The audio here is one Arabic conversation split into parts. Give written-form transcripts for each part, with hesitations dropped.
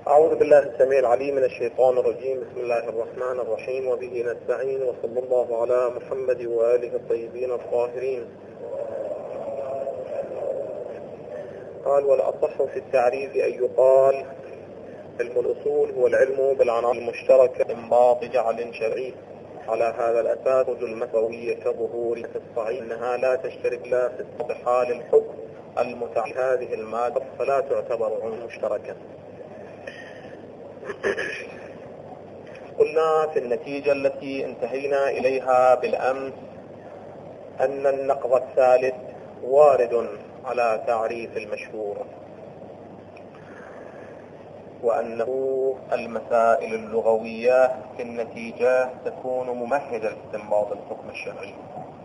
أعوذ بالله السميع العليم من الشيطان الرجيم. بسم الله الرحمن الرحيم، وبه نستعين، وصلى الله على محمد وآله الطيبين الطاهرين. قال: والأصح في التعريف أن يقال علم الأصول هو العلم بالعناصر المشتركة انباط جعل شرعي. على هذا الأساس المثوية كظهور في الصحيح أنها لا تشترك لا في حال الحكم المتعلق هذه المادة، فلا تعتبر علم مشتركا. قلنا في النتيجة التي انتهينا إليها بالأمس أن النقض الثالث وارد على تعريف المشهور، وأنه المسائل اللغوية في النتيجة تكون ممهدة لاستنباط الحكم الشرعي،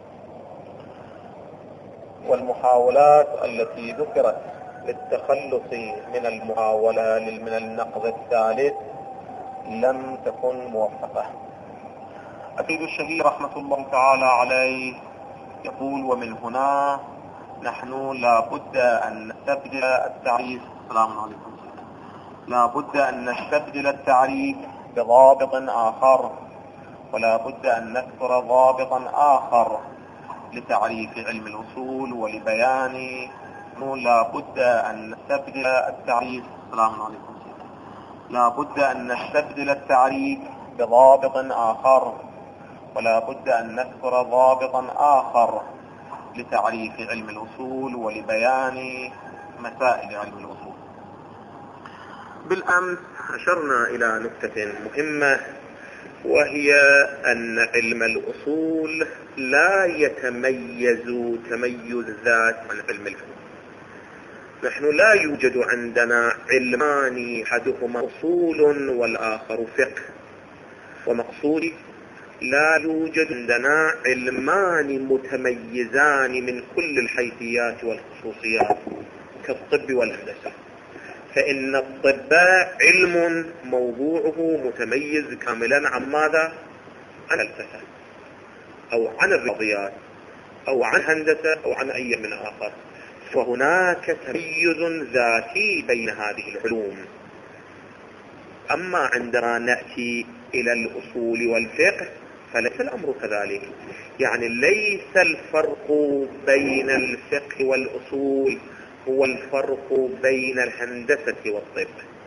والمحاولات التي ذكرت للتخلص من المحاولة من النقض الثالث لم تكن موفقة. السيد الشهير رحمة الله تعالى عليه يقول: ومن هنا نحن لا بد أن نستبدل التعريف. السلام عليكم. لا بد أن نستبدل التعريف بضابط آخر، ولا بد أن نذكر ضابطا آخر لتعريف علم الأصول ولبيان. لا بد أن نستبدل التعريف. السلام عليكم. لا بد أن نستبدل التعريف بضابط آخر، ولا بد أن نذكر ضابطا آخر لتعريف علم الأصول ولبيان مسائل علم الأصول. بالأمس أشرنا إلى نقطة مهمة، وهي أن علم الأصول لا يتميز تميز ذات عن علم الفقه. نحن لا يوجد عندنا علمان أحدهما أصول والآخر فقه، ومقصودي لا يوجد عندنا علمان متميزان من كل الحيثيات والخصوصيات كالطب والهندسة، فإن الطب علم موضوعه متميز كاملا عن ماذا؟ عن الفلسفة أو عن الرياضيات أو عن هندسة أو عن أي من آخر، فهناك تميز ذاتي بين هذه العلوم. أما عندما نأتي إلى الأصول والفقه فليس الأمر كذلك، يعني ليس الفرق بين الفقه والأصول هو الفرق بين الهندسة والطب،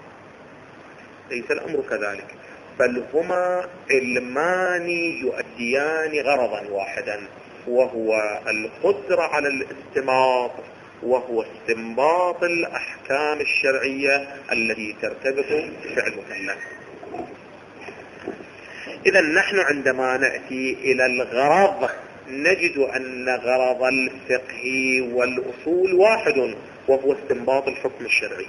ليس الأمر كذلك، بل هما علمان يؤديان غرضا واحدا، وهو القدرة على الاستنباط، وهو استنباط الأحكام الشرعية التي ترتبط بفعل المكلف. إذا نحن عندما نأتي إلى الغرض نجد أن غرض الفقه والأصول واحد، وهو استنباط الحكم الشرعي.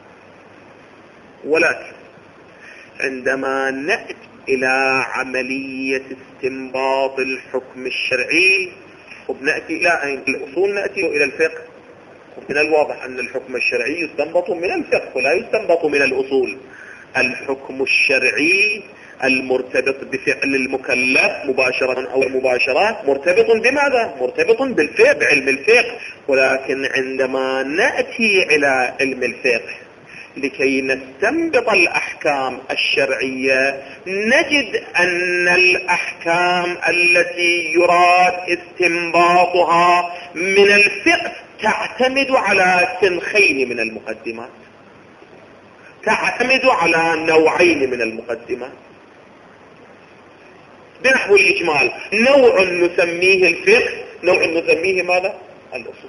ولكن عندما نأتي إلى عملية استنباط الحكم الشرعي وبنأتي إلى الأصول نأتي إلى الفقه، من الواضح أن الحكم الشرعي يستنبط من الفقه ولا يستنبط من الأصول. الحكم الشرعي المرتبط بفعل المكلف مباشرة أو مباشرة مرتبط بماذا؟ مرتبط بالفقه، بعلم الفقه. ولكن عندما نأتي إلى علم الفقه لكي نستنبط الأحكام الشرعية نجد أن الأحكام التي يراد استنباطها من الفقه تعتمد على سنخين من المقدمات، تعتمد على نوعين من المقدمات. بنحو الإجمال نوع نسميه الفقه، نوع نسميه ماذا؟ الأصول.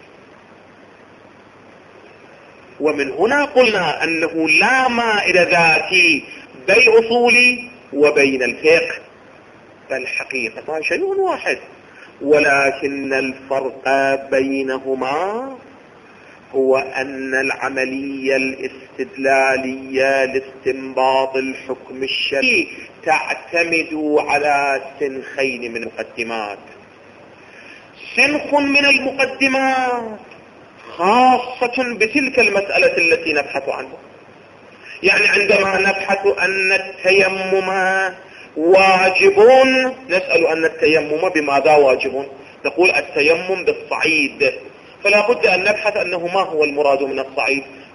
ومن هنا قلنا أنه لا مائل ذاتي بين الأصول وبين الفقه، بل حقيقة شيء واحد، ولكن الفرق بينهما هو أن العملية الاستدلالية لاستنباط الحكم الشرعي تعتمد على سنخين من المقدمات. سنخ من المقدمات خاصة بتلك المسألة التي نبحث عنها، يعني عندما نبحث أن التيمم واجب نسأل أن التيمم بماذا واجب؟ نقول التيمم بالصعيد، فلا بد أن نبحث أنه ما هو المراد من الصعيد،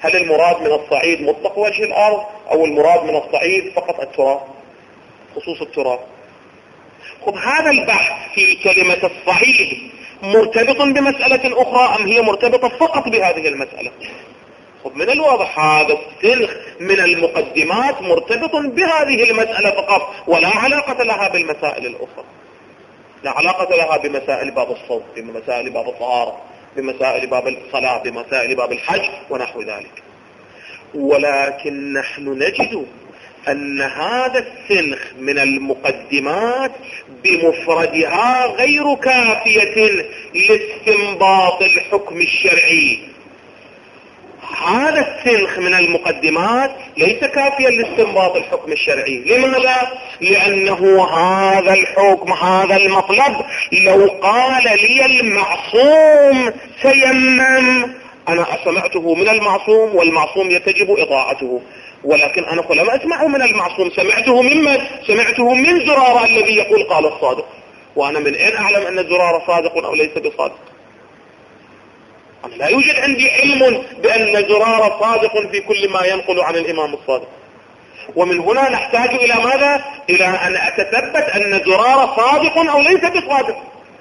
هل المراد من الصعيد مطلق وجه الأرض أو المراد من الصعيد فقط التراب، خصوص التراب؟ خب هذا البحث في كلمة الصعيد مرتبط بمسألة أخرى أم هي مرتبطة فقط بهذه المسألة؟ خب من الواضح هذا السلخ من المقدمات مرتبط بهذه المسألة فقط، ولا علاقة لها بالمسائل الأخرى، لا علاقة لها بمسائل باب الصوم، بمسائل باب الطهارة، بمسائل باب الصلاة، بمسائل باب الحج ونحو ذلك. ولكن نحن نجد أن هذا السلخ من المقدمات بمفردها غير كافية لاستنباط الحكم الشرعي. هذا السلخ من المقدمات ليس كافيا لاستنباط الحكم الشرعي. لماذا؟ لأنه هذا الحكم، هذا المطلب، لو قال لي المعصوم تيمم، أنا سمعته من المعصوم والمعصوم يتجب إضاعته، ولكن أنا لم أسمعه من المعصوم، سمعته ممن؟ سمعته من زرارة الذي يقول قال الصادق. وأنا من أين أعلم أن زرارة صادق أو ليس بصادق؟ أنا لا يوجد عندي علم بأن زرارة صادق في كل ما ينقل عن الإمام الصادق. ومن هنا نحتاج إلى ماذا؟ إلى أن أتثبت أن زرارة صادق أو ليس بصادق.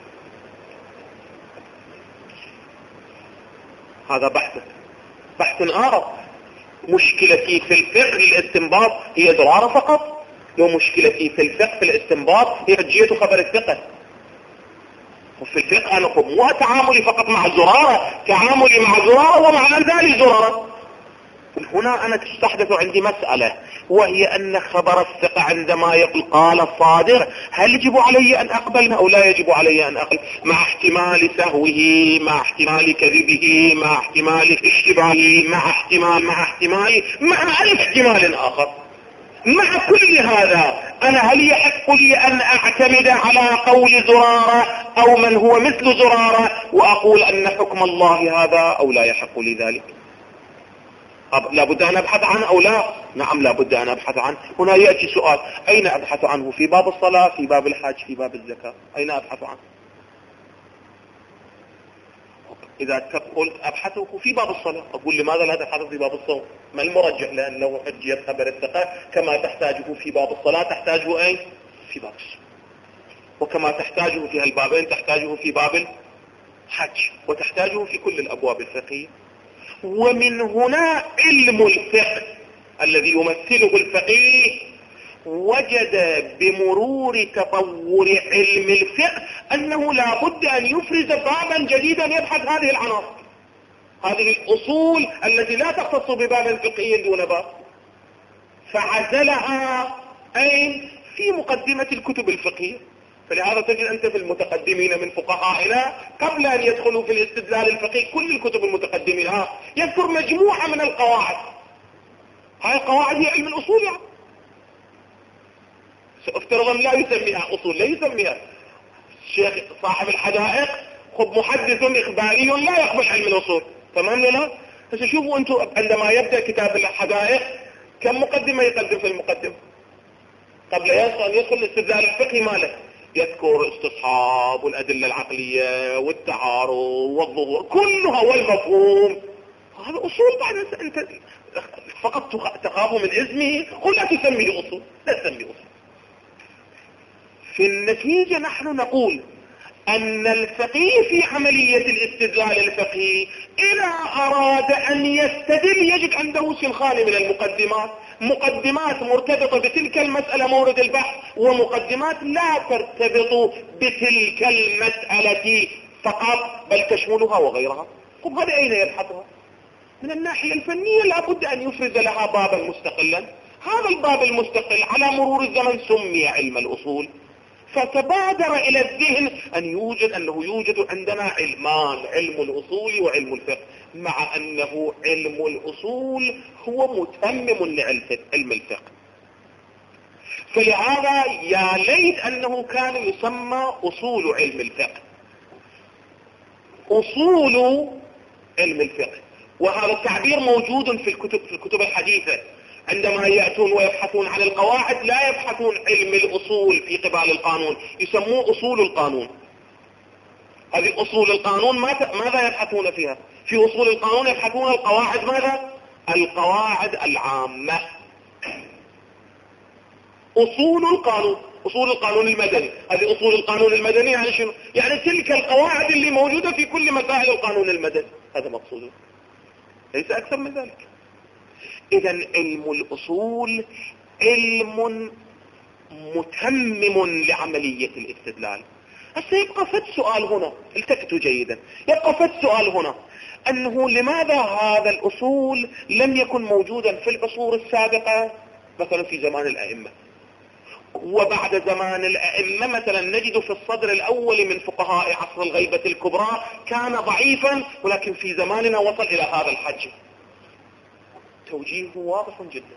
هذا بحث آخر. مشكلتي في الفقه الاستنباط هي زرارة فقط، ومشكلتي في الفقه في الاستنباط هي حجية خبر الثقة. وفي الفقه أنا مو تعاملي فقط مع زرارة، تعاملي مع زرارة ومع أمثال زرارة. هنا أنا تستحدث عندي مسألة، وهي أن خبر الثقة عندما يقول قال الصادق، هل يجب علي أن أقبل أو لا يجب علي أن أقبل؟ مع احتمال سهوه، مع احتمال كذبه، مع احتمال اشتباهه، مع ألف احتمال آخر. مع كل هذا أنا هل يحق لي أن أعتمد على قول زرارة أو من هو مثل زرارة وأقول أن حكم الله هذا أو لا يحق لي ذلك؟ لابد أن أبحث عنه أو لا؟ نعم لابد أن أبحث عنه. هنا يأتي سؤال، أين أبحث عنه؟ في باب الصلاة، في باب الحج، في باب الزكاة، أين أبحث عنه؟ إذا قلت أبحثه في باب الصلاة، أقول لماذا لا تبحثه في باب الصوم؟ ما المرجح؟ لأنه حجية خبر الثقة كما تحتاجه في باب الصلاة تحتاجه أين؟ في باب الصوم. وكما تحتاجه في البابين تحتاجه في باب الحج، وتحتاجه في كل الأبواب الفقهية. ومن هنا علم الفقه الذي يمثله الفقيه وجد بمرور تطور علم الفقه أنه لا بد أن يفرز بابا جديدا يبحث هذه العناصر، هذه الأصول التي لا تختص بباب فقهي دون باب، فعزلها أين؟ في مقدمة الكتب الفقهية. فلهذا تجد أنت في المتقدمين من فقهائنا قبل أن يدخلوا في الاستدلال الفقهي كل الكتب المتقدمين يذكر مجموعة من القواعد. هاي القواعد هي علم الأصول يعني. افترضا لا يسميها أصول، لا يسميها الشيخ صاحب الحدائق خب محدث إخباري لا يقبل علم الأصول، تمام ولا؟ فشوفوا أنتم عندما يبدأ كتاب الحدائق كم مقدمة يقدم في المقدمة قبل أن يدخل الاستدلال الفقهي ماله؟ يذكر استصحاب والأدلة العقلية والتعارض والظهور كلها والمفهوم. هذا أصول. بعد أنت فقط تخاف من اسمه قل لا تسميه أصول، لا تسميه أصول. في النتيجة نحن نقول أن الفقيه في عملية الاستدلال الفقهي إذا أراد أن يستدل يجد عنده سلخان من المقدمات، مقدمات مرتبطة بتلك المسألة مورد البحث، ومقدمات لا ترتبط بتلك المسألة فقط بل تشملها وغيرها. طب هذا أين يبحثها؟ من الناحية الفنية لابد أن يفرز لها بابا مستقلا. هذا الباب المستقل على مرور الزمن سمي علم الأصول. فتبادر إلى الذهن أنه يوجد عندنا علمان، علم الأصول وعلم الفقه، مع أنه علم الأصول هو متمم لعلم الفقه. فلهذا يا ليت أنه كان يسمى أصول علم الفقه، أصول علم الفقه. وهذا التعبير موجود في الكتب الحديثة. عندما يأتون ويبحثون عن القواعد لا يبحثون علم الأصول في قبال القانون، يسموه أصول القانون. هذه أصول القانون ماذا يبحثون فيها؟ في أصول القانون يبحثون القواعد ماذا؟ القواعد العامة. أصول القانون المدني. هذه أصول القانون المدني يعني شنو؟ يعني تلك القواعد اللي موجودة في كل مسائل القانون المدني، هذا مقصوده، ليس أكثر من ذلك. إذن علم الأصول علم متمم لعملية الاستدلال. هسه يبقى فد سؤال هنا، التفتوا جيدا، يبقى فد سؤال هنا، أنه لماذا هذا الأصول لم يكن موجودا في العصور السابقة، مثلا في زمان الأئمة، وبعد زمان الأئمة مثلا نجد في الصدر الأول من فقهاء عصر الغيبة الكبرى كان ضعيفا، ولكن في زماننا وصل إلى هذا الحجم. توجيهه واضح جدا،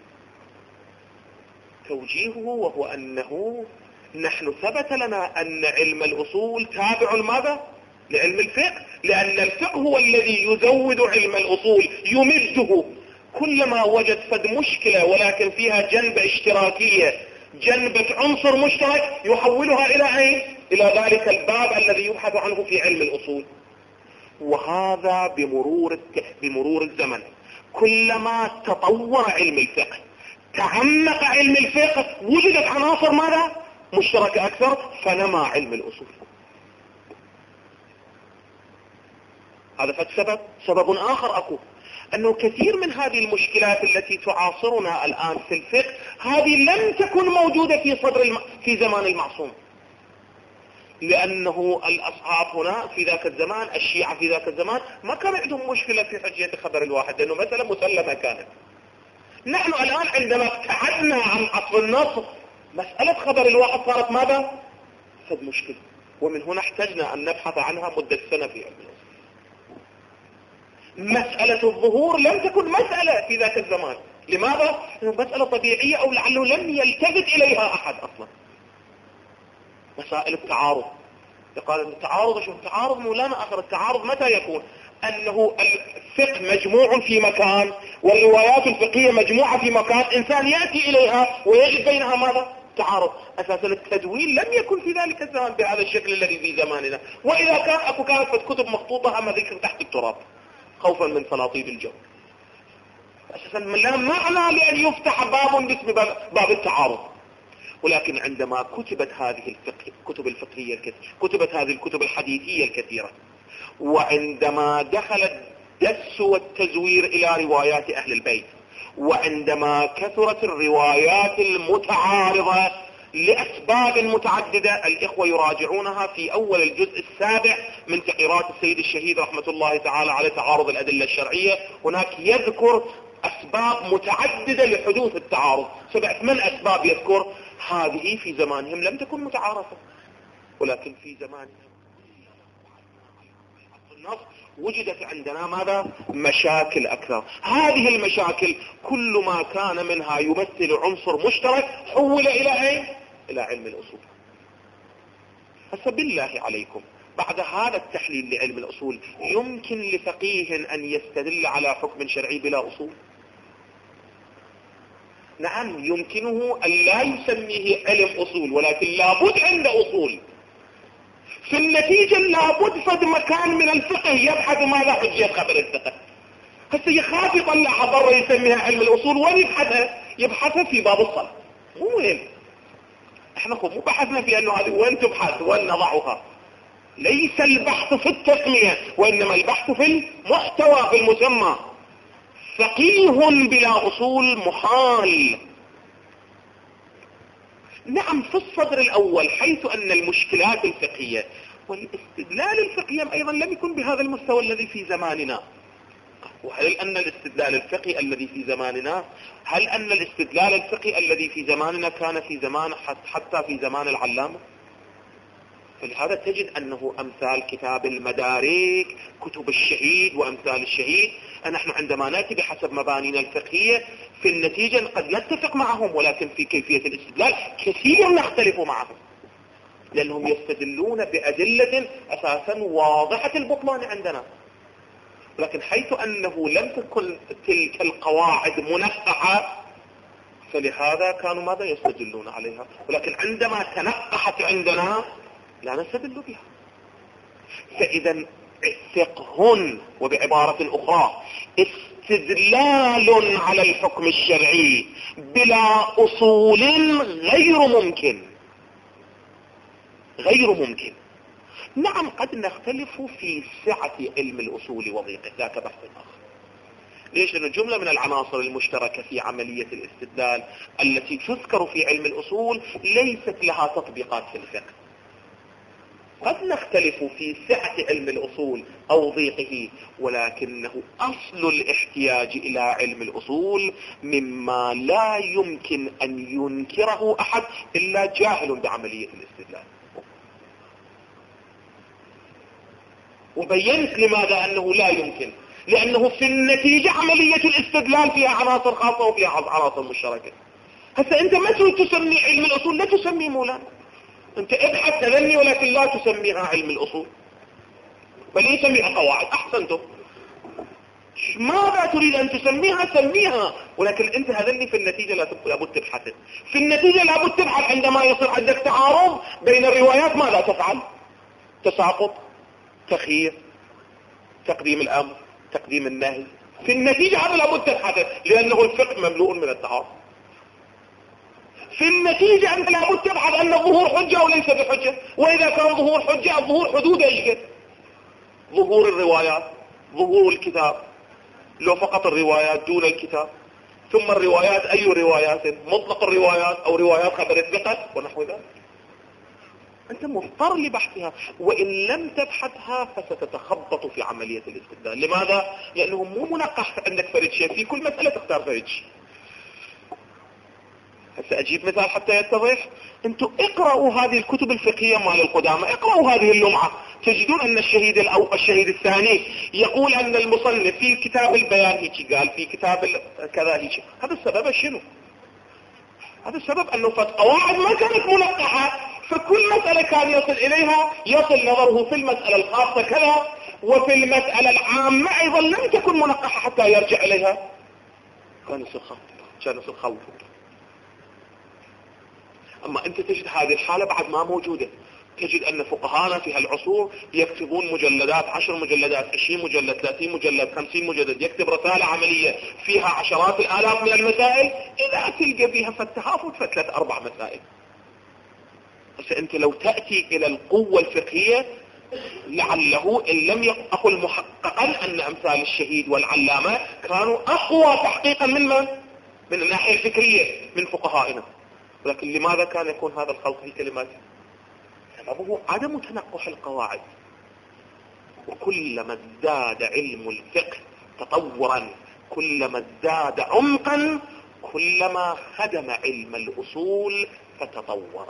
توجيهه وهو أنه نحن ثبت لنا أن علم الأصول تابع لماذا؟ لعلم الفقه، لأن الفقه هو الذي يزود علم الأصول، يمده. كلما وجد فد مشكلة ولكن فيها جنبة اشتراكية، جنبة عنصر مشترك، يحولها إلى أين؟ إلى ذلك الباب الذي يبحث عنه في علم الأصول. وهذا بمرور الزمن، كلما تطور علم الفقه، تعمق علم الفقه، وجدت عناصر ماذا؟ مشتركة أكثر، فنما علم الأصول. هذا سبب آخر أكو، أنه كثير من هذه المشكلات التي تعاصرنا الآن في الفقه هذه لم تكن موجودة في زمان المعصوم، لأنه الأصحاب هنا في ذاك الزمان، الشيعة في ذاك الزمان ما كان عندهم مشكلة في حجية خبر الواحد، لأنه مثلا مسلمة كانت. نحن الآن عندما ابتعدنا عن عصر النص، مسألة خبر الواحد صارت ماذا؟ فد مشكلة، ومن هنا احتجنا أن نبحث عنها مدة سنة في علم الأصول. مسألة الظهور لم تكن مسألة في ذاك الزمان، لماذا؟ لأنه مسألة طبيعية أو لعله لم يلتفت إليها أحد أصلا. مسائل التعارض، يقال أن التعارض شو التعارض؟ مولانا آخر التعارض متى يكون؟ أنه الفقه مجموع في مكان والروايات الفقهية مجموعة في مكان، إنسان يأتي إليها ويجد بينها ماذا؟ تعارض. أساسا التدوين لم يكن في ذلك الزمان بهذا الشكل الذي في زماننا، وإذا كانت كتب مخطوطة أما ذكر تحت التراب خوفا من سلاطيب الجو. أساسا لا معنى لأن يفتح باب باسم باب التعارض. ولكن عندما كتبت هذه الكتب الفقهية الكثيرة، كتبت هذه الكتب الحديثية الكثيرة، وعندما دخل الدس والتزوير إلى روايات أهل البيت، وعندما كثرت الروايات المتعارضة لأسباب متعددة، الإخوة يراجعونها في أول الجزء السابع من تقريرات السيد الشهيد رحمة الله تعالى على تعارض الأدلة الشرعية. هناك يذكر أسباب متعددة لحدوث التعارض، 7-8 أسباب يذكر. هذه في زمانهم لم تكن متعارفة، ولكن في زمانهم وجدت عندنا ماذا؟ مشاكل أكثر. هذه المشاكل كل ما كان منها يمثل عنصر مشترك حول إلى أين؟ إلى علم الأصول. فبالله عليكم، بعد هذا التحليل لعلم الأصول يمكن لفقيه أن يستدل على حكم شرعي بلا أصول؟ نعم يمكنه أن لا يسميه علم أصول، ولكن لابد عند أصول. في النتيجة لابد فد مكان من الفقه يبحث ماذا؟ حجية خبر الفقه. هسه يخاف يطلع برا يسميها علم الأصول، وين يبحثها في باب الصلاة. مو وين احنا مو بحثنا في انه هذه وين تبحث وين نضعها. ليس البحث في التسمية، وإنما البحث في المحتوى، في المسمى. فقيه بلا أصول محال. نعم في الصدر الأول، حيث أن المشكلات الفقهية والاستدلال الفقهي أيضا لم يكن بهذا المستوى الذي في زماننا. وهل أن الاستدلال الفقهي الذي في زماننا، هل أن الاستدلال الفقهي الذي في زماننا كان في زمان حتى في زمان العلامة؟ فلهذا تجد أنه أمثال كتاب المدارك، كتب الشهيد وأمثال الشهيد، نحن عندما نأتي بحسب مبانينا الفقهية في النتيجة قد نتفق معهم، ولكن في كيفية الاستدلال كثير نختلف معهم، لأنهم يستدلون بأدلة أساسا واضحة البطلان عندنا. لكن حيث أنه لم تكن تلك القواعد منقحة، فلهذا كانوا ماذا يستدلون عليها. ولكن عندما تنقحت عندنا لا نستدل بها. فإذا فقه، وبعبارة أخرى استدلال على الحكم الشرعي بلا أصول غير ممكن. نعم قد نختلف في سعة علم الأصول وضيقه، ذاك بحث آخر. ليش؟ لأن جملة من العناصر المشتركة في عملية الاستدلال التي تذكر في علم الأصول ليست لها تطبيقات في الفقه. قد نختلف في سعة علم الأصول أو ضيقه، ولكنه أصل الاحتياج إلى علم الأصول مما لا يمكن أن ينكره أحد إلا جاهل بعملية الاستدلال. وبينت لماذا أنه لا يمكن، لأنه في النتيجة عملية الاستدلال فيها عناصر خاصة وفيها عناصر مشتركة. هسه أنت ما تسمي علم الأصول، لا تسميه مولانا، أنت ابحث تذني ولكن لا تسميها علم الأصول، بل يسميها قواعد. أحسنتم، ماذا تريد أن تسميها سميها، ولكن أنت هذني في النتيجة لابد تبحث. في النتيجة لابد تبحث عندما يصير عندك تعارض بين الروايات ماذا تفعل؟ تساقط، تخيير، تقديم الأمر، تقديم النهي. في النتيجة هذا لابد تبحث، لأنه الفقه مملوء من التعارض. في النتيجة أنت لابد تبحث أن الظهور حجة وليس بحجة، وإذا كان ظهور حجة الظهور حدود إيش؟ ظهور الروايات، ظهور الكتاب، لو فقط الروايات دون الكتاب. ثم الروايات أي روايات؟ مطلق الروايات أو روايات خبر الثقة ونحو ذلك. أنت مضطر لبحثها، وإن لم تبحثها فستتخبط في عملية الاستدلال. لماذا؟ لأنه مو منقح عندك فرد شيء، في كل مسألة تختار فرد شيء. هسه أجيب مثال حتى يتضح. أنتوا اقرأوا هذه الكتب الفقهية مال القدامى، اقرأوا هذه اللمعة، تجدون أن الشهيد الثاني يقول أن المصنف في كتاب البيان هيك قال، في كتاب كذا هيك. هذا السبب شنو؟ هذا السبب أنه قواعد ما كانت منقحة، فكل مسألة كان يصل إليها يصل نظره في المسألة الخاصة كذا، وفي المسألة العامة أيضا لم تكن منقحة حتى يرجع إليها. كان يصير خلط. أما أنت تجد هذه الحالة بعد ما موجودة. تجد أن فقهانا في هالعصور يكتبون مجلدات، 10 مجلدات، 20 مجلد، 30 مجلد، 50 مجلد، يكتب رسالة عملية فيها عشرات الآلاف من المسائل، إذا تلقى بها فالتهافت فتلت 4 مسائل. بس أنت لو تأتي إلى القوة الفقهية لعله إن لم أقل محققا أن أمثال الشهيد والعلامة كانوا أقوى تحقيقا من الناحية الفكرية من فقهائنا. لكن لماذا كان يكون هذا الخلط في كلماته؟ سببه عدم تنقح القواعد. وكلما ازداد علم الفقه تطورا، كلما ازداد عمقا، كلما خدم علم الأصول فتطور.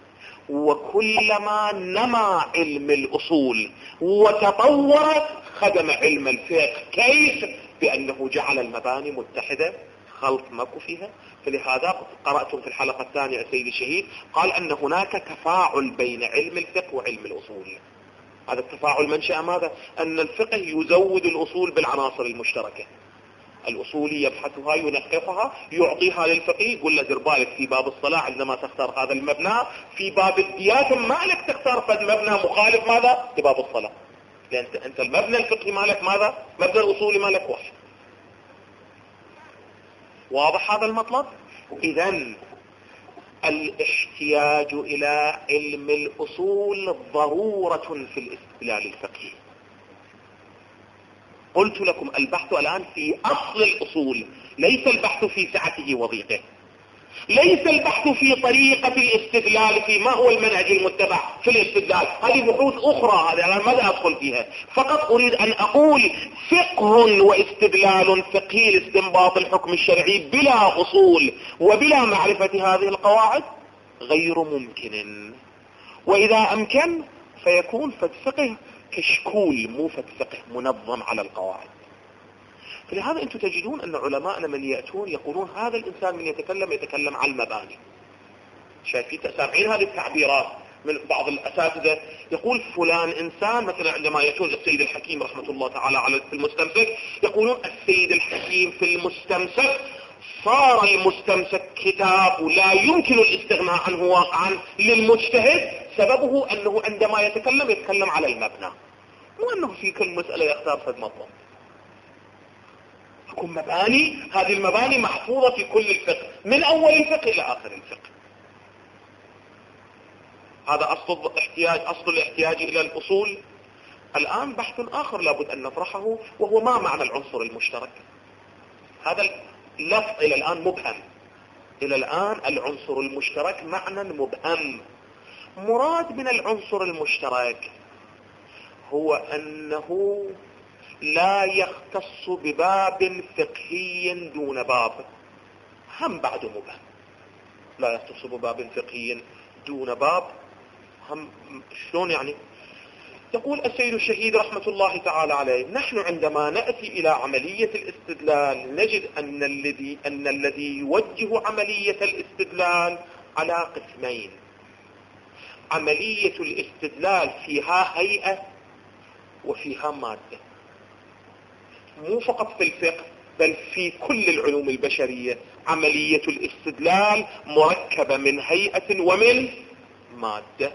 وكلما نما علم الأصول وتطور خدم علم الفقه. كيف؟ بأنه جعل المباني متحدة، خلط ماكو فيها. فلهذا قرأتم في الحلقة الثانية السيد الشهيد قال أن هناك تفاعل بين علم الفقه وعلم الأصول. هذا التفاعل منشأ ماذا؟ أن الفقه يزود الأصول بالعناصر المشتركة. الأصولي يبحثها، ينقحها، يعطيها للفقيه، يقول له دير بالك في باب الصلاة عندما تختار هذا المبنى، في باب الديات ما لك تختار فد مبنى مخالف ماذا؟ لباب الصلاة، لأن أنت المبنى الفقهي مالك ماذا؟ مبنى الأصولي مالك واحد. واضح هذا المطلب؟ إذن الاحتياج إلى علم الأصول ضرورة في الاستدلال الفقهي. قلت لكم البحث الآن في أصل الأصول، ليس البحث في سعته وضيقه، ليس البحث في طريقة الاستدلال، في ما هو المنهج المتبع في الاستدلال. هذه بحوث أخرى، هذه أنا ماذا أدخل فيها. فقط أريد أن أقول فقه واستدلال فقهي لاستنباط الحكم الشرعي بلا أصول وبلا معرفة هذه القواعد غير ممكن. وإذا أمكن فيكون فقه كشكول، مو فقه منظم على القواعد. فلهذا أنتم تجدون أن علماءنا من يأتون يقولون هذا الإنسان من يتكلم عن المباني. شايفين سامعين هذه التعبيرات من بعض الأساتذة، يقول فلان إنسان، مثلا عندما يأتون السيد الحكيم رحمة الله تعالى على المستمسك يقولون السيد الحكيم في المستمسك صار المستمسك كتاب لا يمكن الاستغناء عنه واقعا للمجتهد، سببه أنه عندما يتكلم على المبنى. مو أنه في كل مسألة يختار فد مطلب. تكون مباني، هذه المباني محفوظة في كل الفقه من أول الفقه إلى آخر الفقه. هذا أصل الاحتياج إلى الأصول. الآن بحث آخر لابد أن نطرحه، وهو ما معنى العنصر المشترك. هذا اللفظ إلى الآن مبهم. إلى الآن العنصر المشترك معنى مبهم. مراد من العنصر المشترك هو أنه لا يختص بباب فقهي دون باب. هم بعد مبهم، لا يختص بباب فقهي دون باب. هم شلون يعني؟ يقول السيد الشهيد رحمة الله تعالى عليه: نحن عندما نأتي إلى عملية الاستدلال نجد أن الذي يوجه عملية الاستدلال على قسمين. عملية الاستدلال فيها هيئة وفيها مادة، مو فقط في الفقه بل في كل العلوم البشرية. عملية الاستدلال مركبة من هيئة ومن مادة.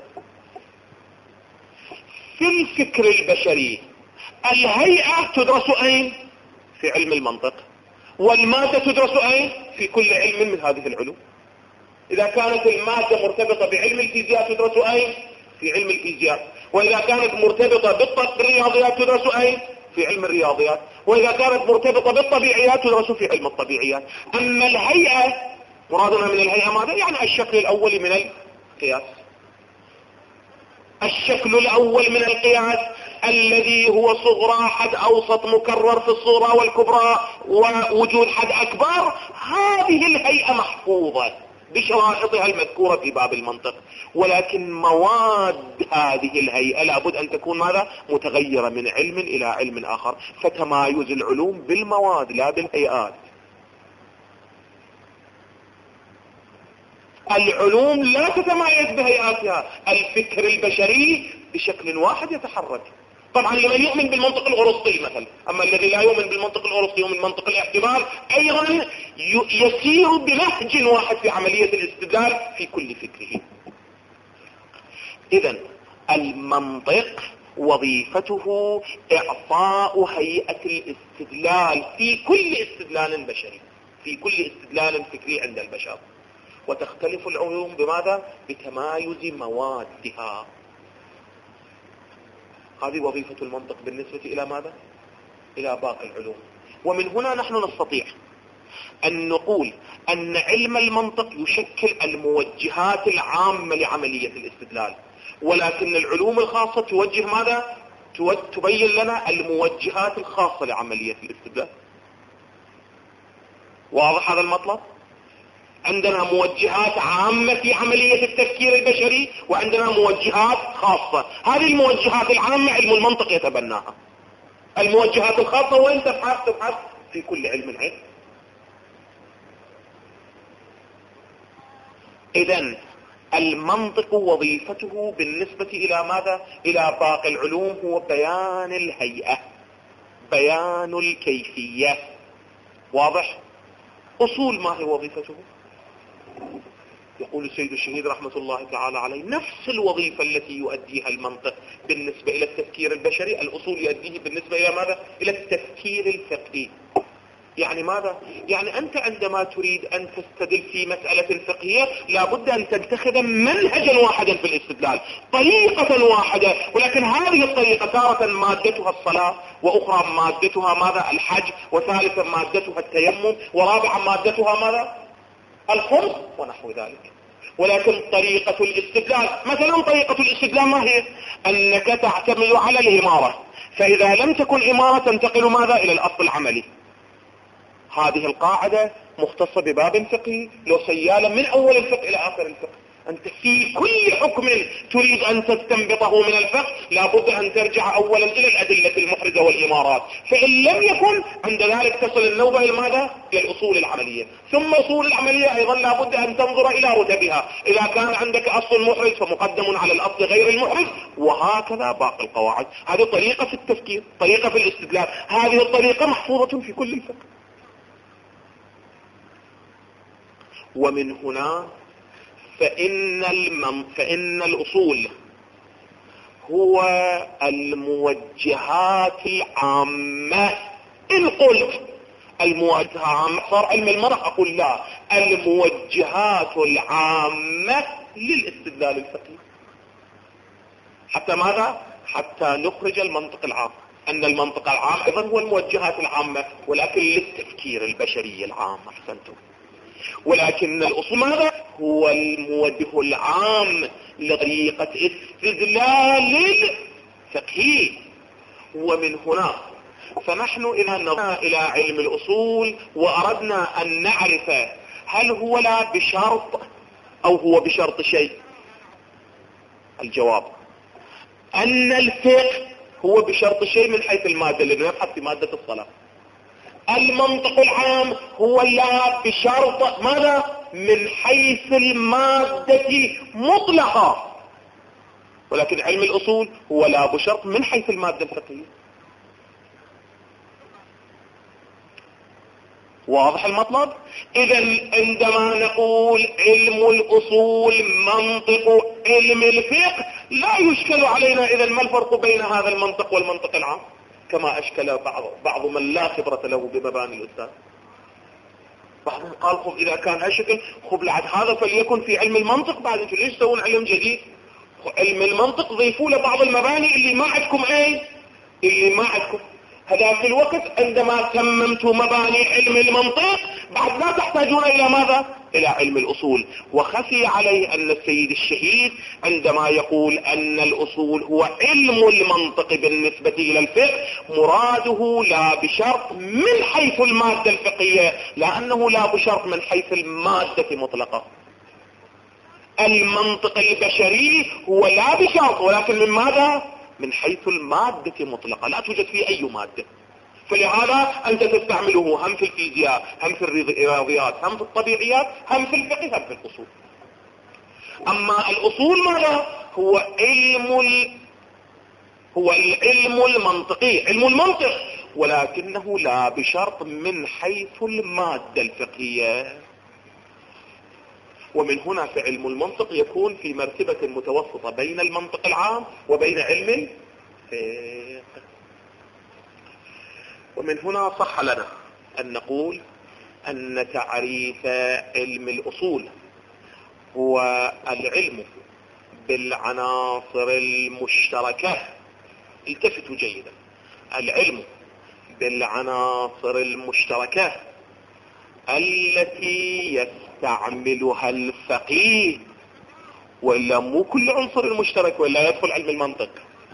في الفكر البشري الهيئة تدرس أين؟ في علم المنطق. والمادة تدرس أين؟ في كل علم من هذه العلوم. إذا كانت المادة مرتبطة بعلم الفيزياء تدرس أين؟ في علم الفيزياء. وإذا كانت مرتبطة بالرياضيات تدرس أين؟ في علم الرياضيات. وإذا كانت مرتبطة بالطبيعيات تدرس في علم الطبيعيات. أما الهيئة، مرادنا من الهيئة ماذا؟ يعني الشكل الأول من القياس. الشكل الأول من القياس الذي هو صغرى حد أوسط مكرر في الصورة والكبرى ووجود حد أكبر، هذه الهيئة محفوظة بشرائطها المذكورة في باب المنطق. ولكن مواد هذه الهيئة لابد أن تكون ماذا؟ متغيرة من علم إلى علم آخر. فتمايز العلوم بالمواد لا بالهيئات. العلوم لا تتميز بهيئاتها. الفكر البشري بشكل واحد يتحرك. طبعا لمن يؤمن بالمنطق الأرسطي مثلا. أما الذي لا يؤمن بالمنطق الأرسطي ومن منطق الاحتمال أيضا يسير بنهج واحد في عملية الاستدلال في كل فكره. إذن المنطق وظيفته إعطاء هيئة الاستدلال في كل استدلال بشري، في كل استدلال فكري عند البشر. وتختلف العلوم بماذا؟ بتمايز موادها. هذه وظيفة المنطق بالنسبة إلى ماذا؟ إلى باقي العلوم. ومن هنا نحن نستطيع أن نقول أن علم المنطق يشكل الموجهات العامة لعملية الاستدلال، ولكن العلوم الخاصة توجه ماذا؟ تبين لنا الموجهات الخاصة لعملية الاستدلال. واضح هذا المطلب؟ عندنا موجهات عامة في عملية التفكير البشري، وعندنا موجهات خاصة. هذه الموجهات العامة علم المنطق يتبناها. الموجهات الخاصة وين تبحث في كل علم علم. إذن المنطق وظيفته بالنسبة إلى ماذا؟ إلى باقي العلوم هو بيان الهيئة، بيان الكيفية. واضح؟ أصول ما هي وظيفته؟ يقول السيد الشهيد رحمة الله تعالى عليه: نفس الوظيفة التي يؤديها المنطق بالنسبة إلى التفكير البشري، الأصول يؤديه بالنسبة إلى ماذا؟ إلى التفكير الفقهي. يعني ماذا؟ يعني أنت عندما تريد أن تستدل في مسألة فقهية لابد أن تتخذ منهجا واحدا في الاستدلال، طريقة واحدة. ولكن هذه الطريقة تارة مادتها الصلاة، وأخرى مادتها ماذا؟ الحج، وثالثا مادتها التيمم، ورابعا مادتها ماذا؟ الخمس ونحو ذلك. ولكن طريقة الاستدلال مثلا، طريقة الاستدلال ما هي؟ أنك تعتمد على الإمارة، فإذا لم تكن إمارة تنتقل ماذا؟ إلى الأصل العملي. هذه القاعدة مختصة بباب فقهي لو سيالا من أول الفقه إلى آخر الفقه. أنت في كل حكم تريد أن تستنبطه من الفقه لابد أن ترجع أولا إلى الأدلة المحرزة والإمارات، فإن لم يكن عند ذلك تصل النوبة إلى ماذا؟ إلى الأصول العملية. ثم أصول العملية أيضا لابد أن تنظر إلى رتبها. إذا كان عندك أصل محرز فمقدم على الأصل غير المحرز، وهكذا باقي القواعد. هذه طريقة في التفكير، طريقة في الاستدلال. هذه الطريقة محفوظة في كل الفقه. ومن هنا فإن الأصول هو الموجهات العامة. إن قلت الموجهات العامة صار علم المرء، أقول لا، الموجهات العامة للاستدلال الفقهي. حتى ماذا؟ حتى نخرج المنطق العام، أن المنطق العام أيضا هو الموجهات العامة، ولكن للتفكير البشري العام. أحسنتم. ولكن الأصول ماذا؟ هو الموجه العام لطريقة استدلال الفقهي. ومن هنا فنحن إذا نظرنا إلى علم الأصول وأردنا أن نعرف هل هو لا بشرط أو هو بشرط شيء، الجواب أن الفقه هو بشرط شيء من حيث المادة، لأنه يبحث في مادة الصلاة. المنطق العام هو لا بشرط ماذا؟ من حيث المادة مطلقة. ولكن علم الأصول هو لا بشرط من حيث المادة الفقهية. واضح المطلب؟ إذا عندما نقول علم الأصول منطق علم الفقه، لا يشكل علينا إذا ما الفرق بين هذا المنطق والمنطق العام، كما أشكل بعض من لا خبرة له بمباني الأستاذ. بعضهم قال خب إذا كان هالشكل خب لعد هذا فليكن في علم المنطق، بعد انتوا ليش تسوون علم جديد؟ علم المنطق ضيفوا له بعض المباني اللي ما عندكم. اللي ما عندكم. هذا في الوقت عندما تممتوا مباني علم المنطق بعد لا تحتاجون إلى ماذا؟ إلى علم الأصول. وخفي عليه أن السيد الشهيد عندما يقول أن الأصول هو علم المنطق بالنسبة إلى الفقه، مراده لا بشرط من حيث المادة الفقهية، لأنه لا بشرط من حيث المادة مطلقة. المنطق البشري هو لا بشرط، ولكن من ماذا؟ من حيث المادة مطلقة، لا توجد فيه أي مادة. فلهذا أنت تستعمله هم في الفيزياء، هم في الرياضيات، هم في الطبيعيات، هم في الفقه، هم في الأصول. أما الأصول ماذا؟ هو العلم المنطقي، علم المنطق، ولكنه لا بشرط من حيث المادة الفقهية. ومن هنا فعلم المنطق يكون في مرتبة متوسطة بين المنطق العام وبين علم الفقه. ومن هنا صح لنا أن نقول أن تعريف علم الأصول هو العلم بالعناصر المشتركة. التفتوا جيدا، العلم بالعناصر المشتركة التي يستعملها الفقيه، وإلا مو كل عنصر المشترك وإلا يدخل علم المنطق،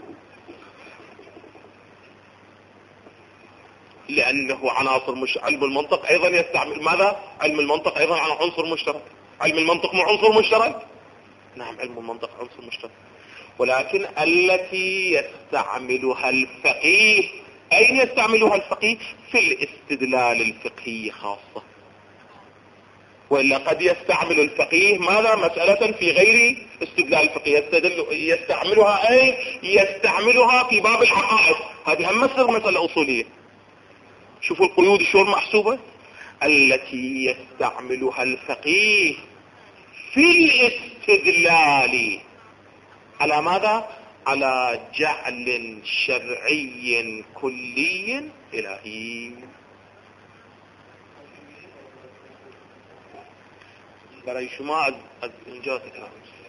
لأنه عناصر علم المنطق أيضا يستعمل ماذا؟ علم المنطق أيضا على عنصر مشترك. علم المنطق مو عنصر مشترك؟ نعم، علم المنطق عنصر مشترك، ولكن التي يستعملها الفقيه. أين يستعملها الفقيه؟ في الاستدلال الفقهي خاصة. وإلا قد يستعمل الفقيه ماذا؟ مسألة في غير استدلال الفقيه، يستعملها يستعملها في باب العقائد. هذه هم مسألة أصولية. شوفوا القيود شلون محسوبة. التي يستعملها الفقيه في الاستدلال على ماذا؟ على جعل شرعي كلي إلهي. برای شما از اینجا تکرار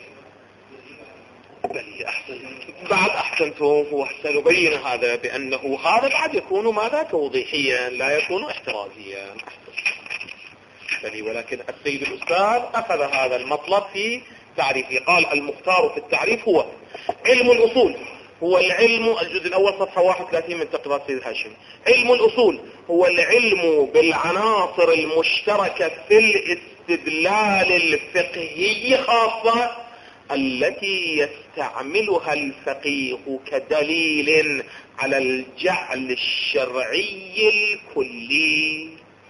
بلي أحسن بعد أحسنتم. وأحسن بين هذا بأنه هذا بعد يكون ماذا؟ توضيحيا لا يكون احترازيا. بلي، ولكن السيد الأستاذ أخذ هذا المطلب في تعريفه. قال المختار في التعريف هو علم الأصول هو العلم، الجزء الأول صفحة 31 من تقرير سيد الهاشمي. علم الأصول هو العلم بالعناصر المشتركة في الاستدلال الفقهي خاصة التي يستعملها الفقيه كدليل على الجعل الشرعي الكلي.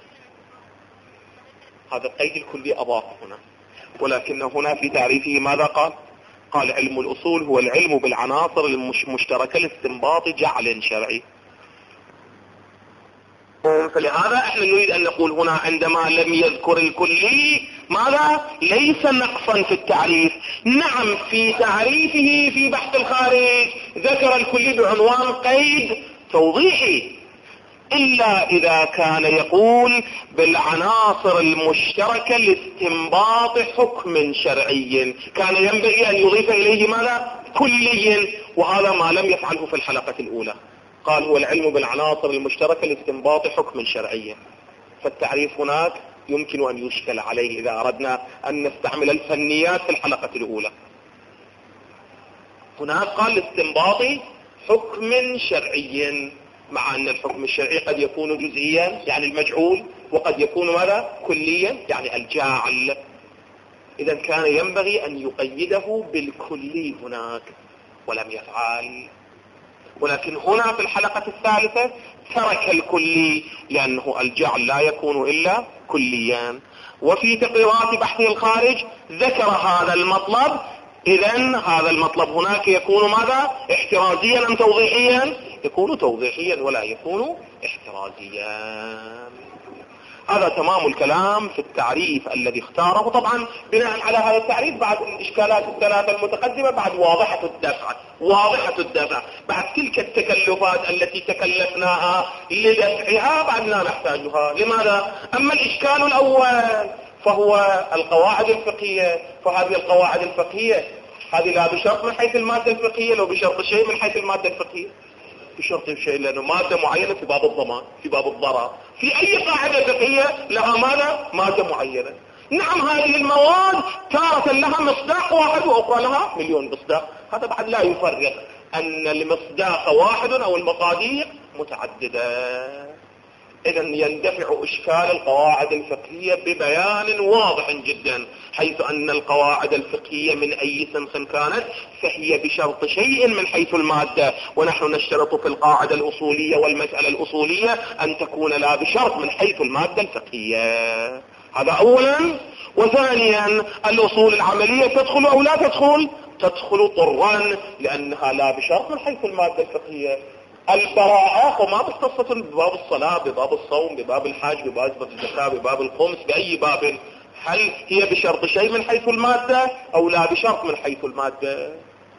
هذا القيد الكلي أضاف هنا، ولكن هنا في تعريفه ماذا قال؟ قال علم الأصول هو العلم بالعناصر المشتركة لاستنباط جعل شرعي. فلهذا احنا نريد ان نقول هنا عندما لم يذكر الكلي ماذا؟ ليس نقصا في التعريف. نعم في تعريفه في بحث الخارج ذكر الكلي بعنوان قيد توضيحي، إلا إذا كان يقول بالعناصر المشتركة لاستنباط حكم شرعي كان ينبغي أن يضيف إليه ماذا؟ كلي، وهذا ما لم يفعله في الحلقة الأولى. قال هو العلم بالعناصر المشتركة لاستنباط حكم شرعي. فالتعريف هناك يمكن أن يشكل عليه إذا أردنا أن نستعمل الفنيات في الحلقة الأولى. هناك قال لاستنباط حكم شرعي، مع أن الحكم الشرعي قد يكون جزئيا يعني المجعول، وقد يكون ماذا؟ كليا يعني الجاعل. إذا كان ينبغي أن يقيده بالكلي هناك ولم يفعل. ولكن هنا في الحلقة الثالثة ترك الكلي لأنه الجعل لا يكون إلا كليا. وفي تقريرات بحثه الخارج ذكر هذا المطلب. إذن هذا المطلب هناك يكون ماذا؟ احترازيا أم توضيحيا؟ يكون توضيحيا ولا يكون احترازيا. هذا تمام الكلام في التعريف الذي اختاره. طبعا بناء على هذا التعريف بعد الإشكالات الثلاثة المتقدمة بعد واضحة الدفع بعد تلك التكلفات التي تكلفناها لدفعها بعد لا نحتاجها. لماذا؟ أما الإشكال الأول فهو القواعد الفقهية، فهذه القواعد الفقهية هذه لا بشرط من حيث المادة الفقهية، لو بشرط شيء من حيث المادة الفقهية بشرط شيء، لأنه مادة معينة في باب الضمان، في باب الضرر، في أي قاعدة فقهية لها مادة معينة. نعم هذه المواد تارة لها مصداق واحد وأخرى لها مليون مصداق، هذا بعد لا يفرق أن المصداق واحد أو المصادق متعددة. إذا يندفع إشكال القواعد الفقهية ببيان واضح جدا، حيث أن القواعد الفقهية من أي صنف كانت فهي بشرط شيء من حيث المادة، ونحن نشترط في القاعدة الأصولية والمسألة الأصولية أن تكون لا بشرط من حيث المادة الفقهية. هذا أولا. وثانيا الأصول العملية تدخل أو لا تدخل؟ تدخل طرا، لأنها لا بشرط من حيث المادة الفقهية. البراءة وما مختصة بباب الصلاة، بباب الصوم، بباب الحج، بباب الزكاة، بباب الخمس، بأي باب. هل هي بشرط شيء من حيث المادة أو لا بشرط من حيث المادة؟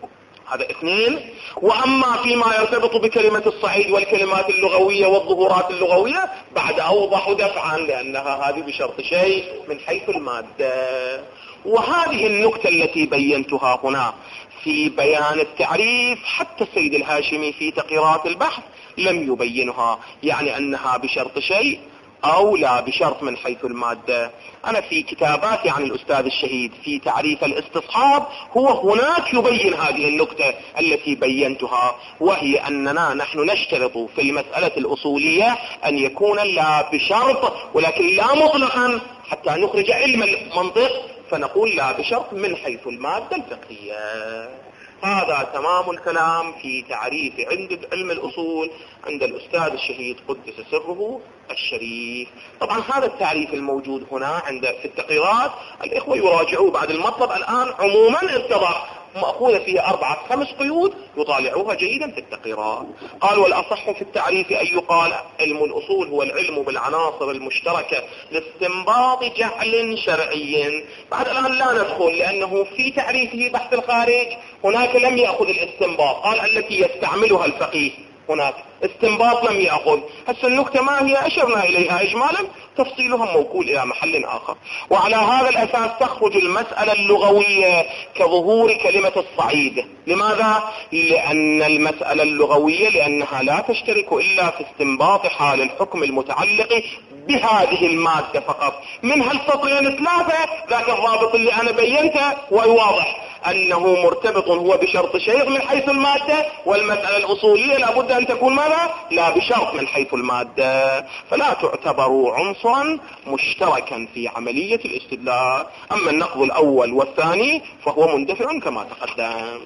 هذا اثنين. وأما فيما يرتبط بكلمة الصعيد والكلمات اللغوية والظهورات اللغوية بعد أوضح دفعا، لأنها هذه بشرط شيء من حيث المادة. وهذه النكتة التي بينتها هنا في بيان التعريف حتى السيد الهاشمي في تقريرات البحث لم يبينها، يعني أنها بشرط شيء أو لا بشرط من حيث المادة. أنا في كتابات يعني الأستاذ الشهيد في تعريف الاستصحاب هو هناك يبين هذه النكتة التي بينتها، وهي أننا نحن نشترط في المسألة الأصولية أن يكون لا بشرط ولكن لا مطلقا حتى نخرج علم المنطق، فنقول لا بشرط من حيث المادة الفقهية. هذا تمام الكلام في تعريف عند علم الأصول عند الأستاذ الشهيد قدس سره الشريف. طبعا هذا التعريف الموجود هنا عند في التقريرات الإخوة يراجعوه بعد المطلب الآن عموما ارتضى مأخوذة فيها 4-5 قيود يطالعوها جيدا في التقريرات. قال والأصح في التعريف أن يقال علم الأصول هو العلم بالعناصر المشتركة لاستنباط جعل شرعي. بعد الآن لا ندخل لأنه في تعريفه بحث الخارج هناك لم يأخذ الاستنباط، قال التي يستعملها الفقيه، هناك استنباط لم يأخذ. هسه النكتة ما هي أشرنا إليها إجمالا، تفصيلها موكول إلى محل آخر. وعلى هذا الأساس تخرج المسألة اللغوية كظهور كلمة الصعيد. لماذا؟ لأن المسألة اللغوية لأنها لا تشترك إلا في استنباط حال الحكم المتعلق بهذه المادة فقط. منها السطرين 3 ذاك الرابط اللي أنا بينته وواضح أنه مرتبط هو بشرط شيء من حيث المادة، والمسألة الأصولية لابد أن تكون ماذا؟ لا بشرط من حيث المادة، فلا تعتبر عنصرا مشتركا في عملية الاستدلال. أما النقض الأول والثاني فهو مندفع كما تقدم.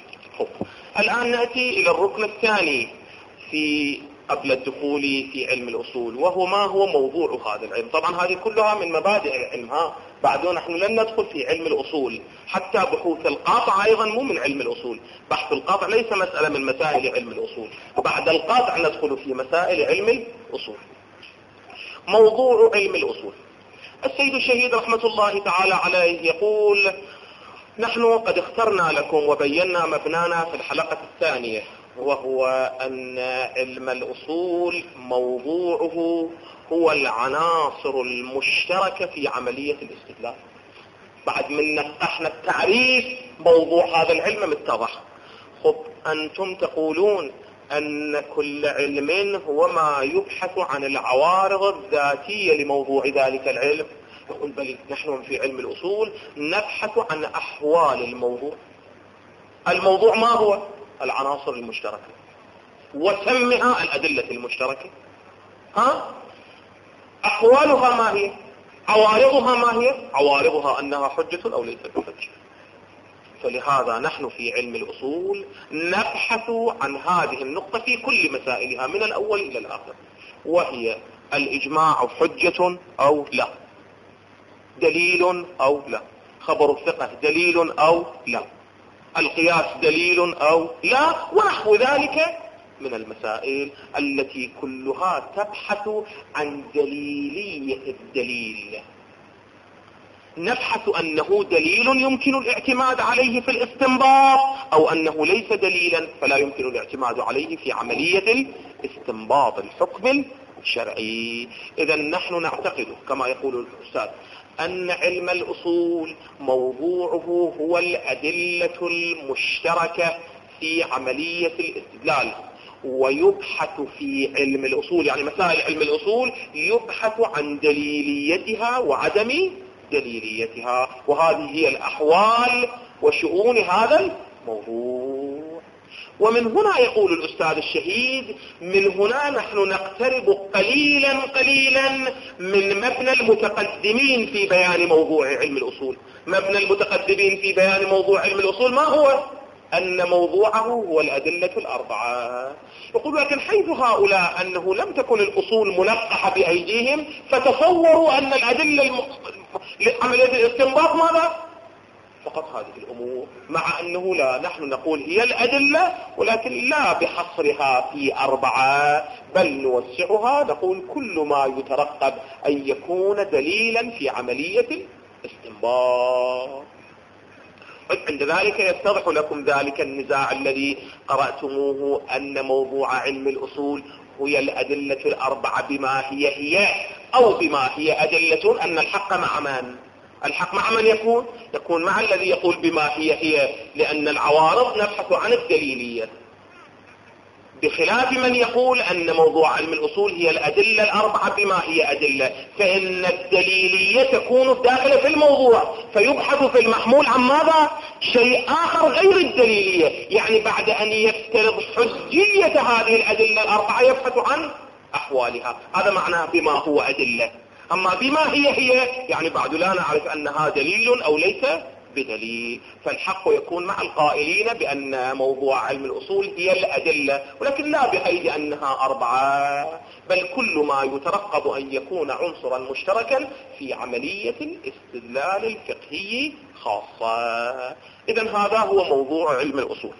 الآن نأتي إلى الركن الثاني في قبل الدخول في علم الأصول، وهو ما هو موضوع هذا العلم. طبعا هذه كلها من مبادئ العلم، بعد نحن لن ندخل في علم الأصول، حتى بحوث القاطع أيضا مو من علم الأصول. بحث القاطع ليس مسألة من مسائل علم الأصول، بعد القاطع ندخل في مسائل علم الأصول. موضوع علم الأصول. السيد الشهيد رحمة الله تعالى عليه يقول: نحن قد اخترنا لكم وبينا مبنانا في الحلقة الثانية، وهو أن علم الأصول موضوعه هو العناصر المشتركة في عملية الاستدلال. بعد من نفتحنا التعريف موضوع هذا العلم متضح. خب أنتم تقولون أن كل علم هو ما يبحث عن العوارض الذاتية لموضوع ذلك العلم. يقول: بل نحن في علم الأصول نبحث عن أحوال الموضوع. الموضوع ما هو؟ العناصر المشتركة، وسمها الأدلة المشتركة. أحوالها ما هي؟ عوارضها ما هي؟ عوارضها أنها حجة أو ليست بحجة. فلهذا نحن في علم الأصول نبحث عن هذه النقطة في كل مسائلها من الأول إلى الآخر، وهي: الإجماع حجة أو لا، دليل أو لا، خبر الثقة دليل أو لا، القياس دليل أو لا، ونحو ذلك من المسائل التي كلها تبحث عن دليلية الدليل. نبحث أنه دليل يمكن الاعتماد عليه في الاستنباط، أو أنه ليس دليلا فلا يمكن الاعتماد عليه في عملية الاستنباط الحكم الشرعي. إذا نحن نعتقد كما يقول الأستاذ أن علم الأصول موضوعه هو الأدلة المشتركة في عملية الاستدلال، ويبحث في علم الأصول، يعني مسائل علم الأصول يبحث عن دليليتها وعدم دليليتها، وهذه هي الأحوال وشؤون هذا الموضوع. ومن هنا يقول الأستاذ الشهيد: من هنا نحن نقترب قليلا قليلا من مبنى المتقدمين في بيان موضوع علم الأصول. مبنى المتقدمين في بيان موضوع علم الأصول ما هو؟ أن موضوعه هو الأدلة الأربعة. يقول: لكن حيث هؤلاء أنه لم تكن الأصول ملقحة بأيديهم، فتصوروا أن الأدلة لعملية الاستنباط ماذا؟ فقط هذه الأمور، مع أنه لا، نحن نقول هي الأدلة، ولكن لا بحصرها في أربعة، بل نوسعها، نقول كل ما يترقب أن يكون دليلا في عملية الاستنباط. عند ذلك يتضح لكم ذلك النزاع الذي قرأتموه، أن موضوع علم الأصول هي الأدلة الأربعة بما هي أو بما هي أدلة، أن الحق مع من؟ الحق مع من يكون؟ يكون مع الذي يقول بما هي، لأن العوارض نبحث عن الدليلية، بخلاف من يقول أن موضوع علم الأصول هي الأدلة الأربعة بما هي أدلة، فإن الدليلية تكون داخلة في الموضوع، فيبحث في المحمول عن ماذا؟ شيء آخر غير الدليلية. يعني بعد أن يفترض حجية هذه الأدلة الأربعة يبحث عن أحوالها. هذا معناه بما هو أدلة. أما بما هي يعني بعد لا نعرف أنها دليل أو ليس بدليل. فالحق يكون مع القائلين بأن موضوع علم الأصول هي الأدلة، ولكن لا بقيد أنها أربعة، بل كل ما يترقب أن يكون عنصرا مشتركا في عملية الاستدلال الفقهي خاصة. إذن هذا هو موضوع علم الأصول.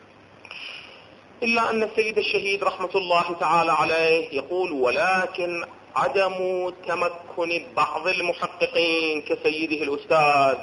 إلا أن السيد الشهيد رحمة الله تعالى عليه يقول: ولكن عدم تمكن بعض المحققين كسيده الأستاذ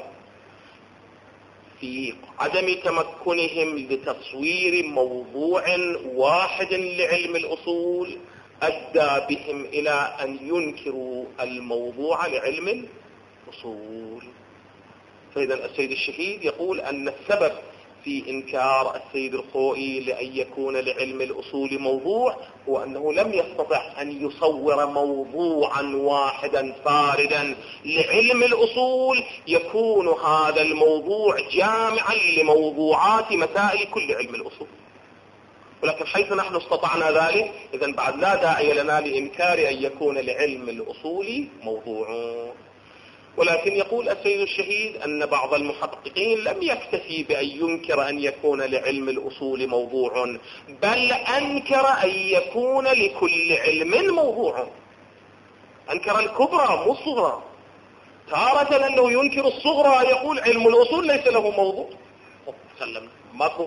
في عدم تمكنهم لتصوير موضوع واحد لعلم الأصول أدى بهم إلى أن ينكروا الموضوع لعلم الأصول. فإذا السيد الشهيد يقول أن السبب في إنكار السيد الخوئي لأن يكون لعلم الأصول موضوع هو أنه لم يستطع أن يصور موضوعا واحدا فاردا لعلم الأصول يكون هذا الموضوع جامعا لموضوعات مسائل كل علم الأصول. ولكن حيث نحن استطعنا ذلك، إذن بعد لا داعي لنا لإنكار أن يكون لعلم الأصول موضوع. ولكن يقول السيد الشهيد أن بعض المحققين لم يكتفي بأن ينكر أن يكون لعلم الأصول موضوع، بل أنكر أن يكون لكل علم موضوع. أنكر الكبرى مو الصغرى. تارة أنه ينكر الصغرى، يقول علم الأصول ليس له موضوع، سلمنا ماكو.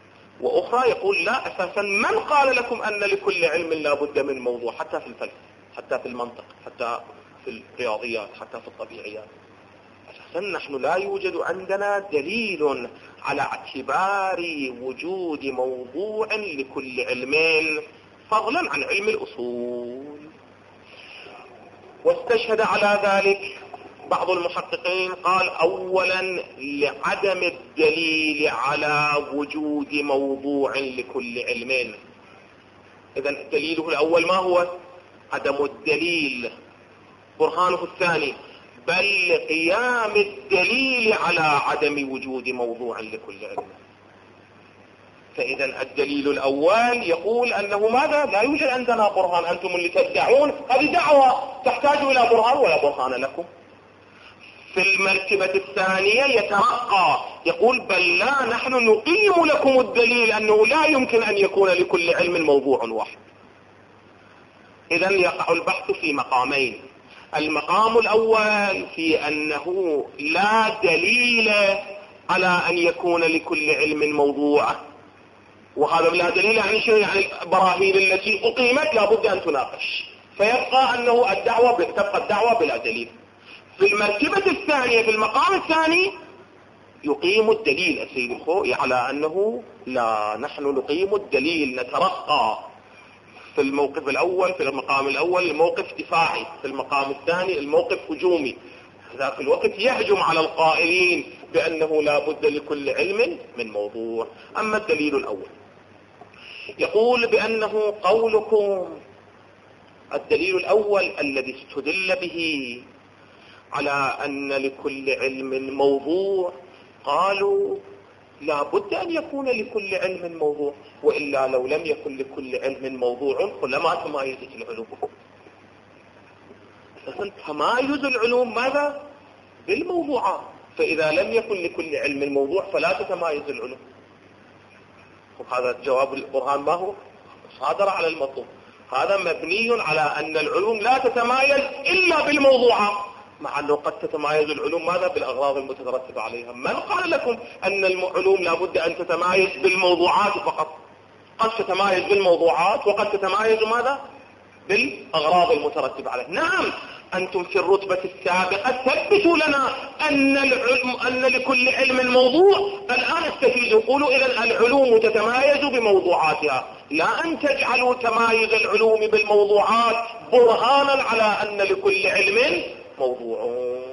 وأخرى يقول لا، أساسا من قال لكم أن لكل علم لا بد من موضوع؟ حتى في الفلسفة، حتى في المنطق، حتى في الرياضيات، حتى في الطبيعيات. أساسا نحن لا يوجد عندنا دليل على اعتبار وجود موضوع لكل علم فضلا عن علم الأصول. واستشهد على ذلك بعض المحققين، قال أولا لعدم الدليل على وجود موضوع لكل علم. إذن دليله الأول ما هو؟ عدم الدليل. برهانه الثاني بل قيام الدليل على عدم وجود موضوع لكل علم. فإذا الدليل الأول يقول أنه ماذا؟ لا يوجد عندنا برهان، أنتم اللي تدعون، هذه دعوة تحتاج إلى برهان ولا برهان لكم. في المرتبة الثانية يترقى، يقول بل لا، نحن نقيم لكم الدليل أنه لا يمكن أن يكون لكل علم موضوع واحد. إذن يقع البحث في مقامين. المقام الأول في أنه لا دليل على أن يكون لكل علم موضوع، وهذا لا دليل يعني شيء، يعني البراهين التي أقيمت لابد أن تناقش، فيبقى أنه تبقى الدعوة بلا دليل. في المرتبة الثانية، في المقام الثاني، يقيم الدليل السيد الخوئي على أنه لا، نحن نقيم الدليل، نترقى. في الموقف الأول، في المقام الأول الموقف دفاعي، في المقام الثاني الموقف هجومي. ذاك في الوقت يهجم على القائلين بأنه لا بد لكل علم من موضوع. أما الدليل الأول يقول بأنه قولكم الدليل الأول الذي استدل به على أن لكل علم موضوع، قالوا لا بد أن يكون لكل علم موضوع، وإلا لو لم يكن لكل علم موضوع فلما تمايزت العلوم. أساسا تمايز العلوم ماذا؟ بالموضوعات. فإذا لم يكن لكل علم موضوع فلا تتمايز العلوم. وهذا جواب البرهان ما هو؟ صادر على المطلوب. هذا مبني على أن العلوم لا تتمايز إلا بالموضوعات، مع أنه قد تتمايز العلوم ماذا؟ بالأغراض المترتبة عليها. من قال لكم أن العلوم لا بد أن تتمايز بالموضوعات فقط؟ قد تتمايز بالموضوعات وقد تتمايز ماذا؟ بالأغراض المترتبة عليها. نعم، أنتم في الرتبة السابقة ثبتوا لنا أن لكل علم موضوع، الآن استفيدوا، قولوا إذن العلوم تتمايز بموضوعاتها، لا أن تجعلوا تمايز العلوم بالموضوعات برهانا على أن لكل علم موضوع.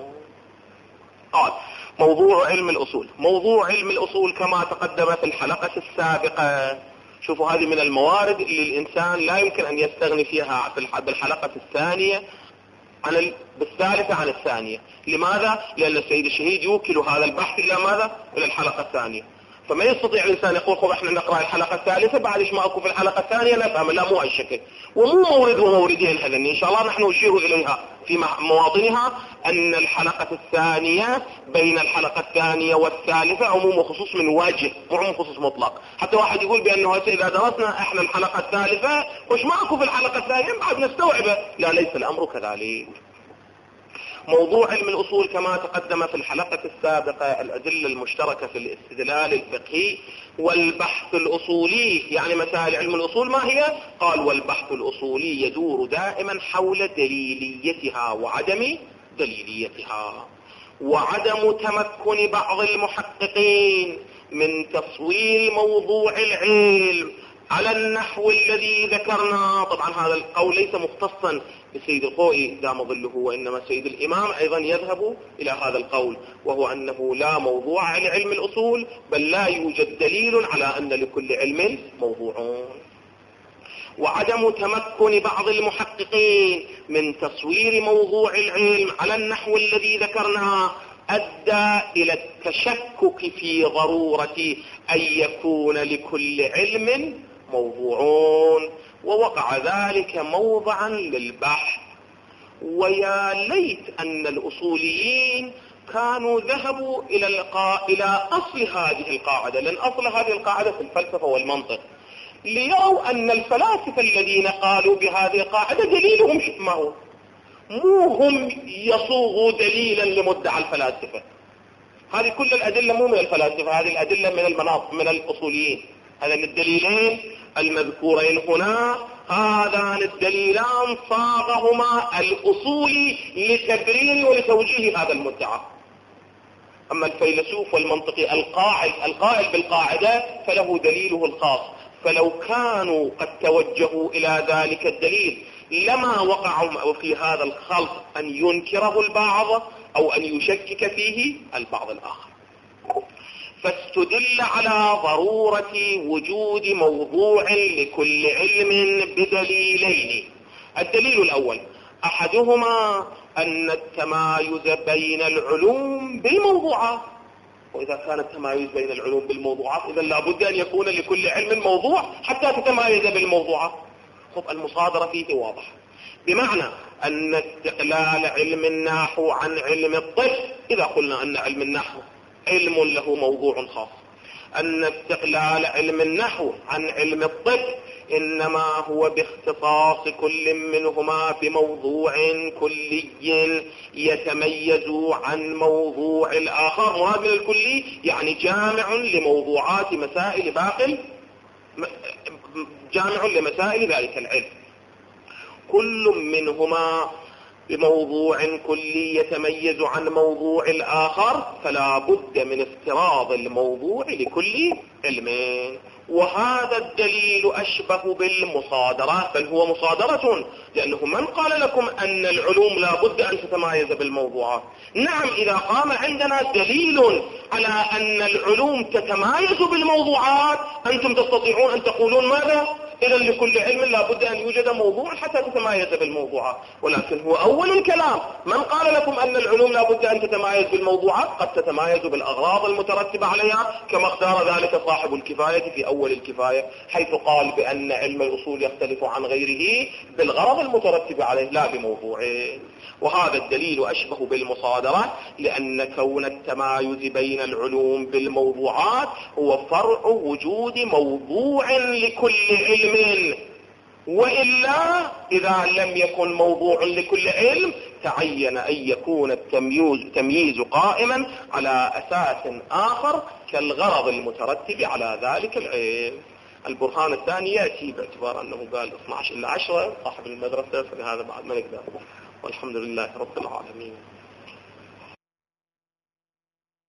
قال موضوع علم الأصول. موضوع علم الأصول كما تقدم في الحلقة السابقة، شوفوا هذه من الموارد اللي الإنسان لا يمكن أن يستغني فيها بالحلقة الثانية بالثالثة عن الثانية. لماذا؟ لأن السيد الشهيد يوكل هذا البحث إلى ماذا؟ إلى الحلقة الثانية. فما يستطيع الإنسان يقول خب احنا نقرأ الحلقة الثالثة بعد ايش ما أكو في الحلقة الثانية نفهم، لا، مو أي شكل، ومو مورد وموردين هذين. إن شاء الله نحن نشير إليها في مواطنها أن الحلقة الثانية بين الحلقة الثانية والثالثة عموم وخصوص من وجه، مو عموم خصوص مطلق. حتى واحد يقول بأنه إذا درسنا احنا الحلقة الثالثة وش ما أكو في الحلقة الثانية بعد نستوعبه، لا، ليس الأمر كذلك. موضوع علم الأصول كما تقدم في الحلقة السابقة الأدلة المشتركة في الاستدلال الفقهي والبحث الأصولي، يعني مسائل علم الأصول ما هي؟ قال والبحث الأصولي يدور دائما حول دليليتها وعدم دليليتها، وعدم تمكن بعض المحققين من تصوير موضوع العلم على النحو الذي ذكرنا. طبعا هذا القول ليس مختصا بسيد الخوئي دام ظله، وإنما سيد الإمام أيضا يذهب إلى هذا القول، وهو أنه لا موضوع لعلم الأصول، بل لا يوجد دليل على أن لكل علم موضوع. وعدم تمكن بعض المحققين من تصوير موضوع العلم على النحو الذي ذكرنا أدى إلى التشكك في ضرورة أن يكون لكل علم موضوع، ووقع ذلك موضعا للبحث. ويا ليت أن الأصوليين كانوا ذهبوا إلى أصل هذه القاعدة، لأن أصل هذه القاعدة في الفلسفة والمنطق، ليروا أن الفلاسفة الذين قالوا بهذه القاعدة دليلهم ما هو، مو هم يصوغوا دليلا لمدعى الفلاسفة. هذه كل الأدلة مو من الفلاسفة، هذه الأدلة من الأصوليين. هذين الدليلين المذكورين هنا هذان الدليلان صاغهما الأصولي لتبرير ولتوجيه هذا المدعى. أما الفيلسوف والمنطقي القائل بالقاعدة فله دليله الخاص، فلو كانوا قد توجهوا إلى ذلك الدليل لما وقعوا في هذا الخلط أن ينكره البعض أو أن يشكك فيه البعض الآخر. فاستدل على ضرورة وجود موضوع لكل علم بدليلين. الدليل الأول أحدهما أن التمايز بين العلوم بالموضوعات، وإذا كان التمايز بين العلوم بالموضوعات إذا لابد أن يكون لكل علم موضوع حتى تتمايز بالموضوعات. المصادرة فيه واضحة، بمعنى أن استقلال علم النحو عن علم الطب، إذا قلنا أن علم النحو علم له موضوع خاص، أن استقلال علم النحو عن علم الطب إنما هو باختصاص كل منهما بموضوع كلي يتميز عن موضوع الآخر. مراد من الكلي يعني جامع لموضوعات مسائل جامع لمسائل ذلك العلم، كل منهما بموضوع كلي يتميز عن موضوع الآخر، فلا بد من افتراض الموضوع لكل علم. وهذا الدليل أشبه بالمصادرة، بل هو مصادرة، لأنه من قال لكم أن العلوم لا بد أن تتمايز بالموضوعات؟ نعم، إذا قام عندنا دليل على أن العلوم تتمايز بالموضوعات أنتم تستطيعون أن تقولون ماذا؟ إذا لكل علم لا بد أن يوجد موضوع حتى تتمايز بالموضوعات. ولكن هو أول الكلام من قال لكم أن العلوم لا بد أن تتمايز بالموضوعات؟ قد تتمايز بالأغراض المترتبة عليها، كما اختار ذلك صاحب الكفاية في أول الكفاية، حيث قال بأن علم الأصول يختلف عن غيره بالغرض المترتب عليه لا بموضوعه. وهذا الدليل أشبه بالمصادرة، لأن كون التمايز بين العلوم بالموضوعات هو فرع وجود موضوع لكل علم، وإلا إذا لم يكن موضوع لكل علم تعين أن يكون التمييز قائما على أساس آخر كالغرض المترتب على ذلك العلم. البرهان الثاني يأتي باعتبار أنه قال 12 إلى 10 صاحب المدرسة، فلهذا بعد ما نقدر. والحمد لله رب العالمين.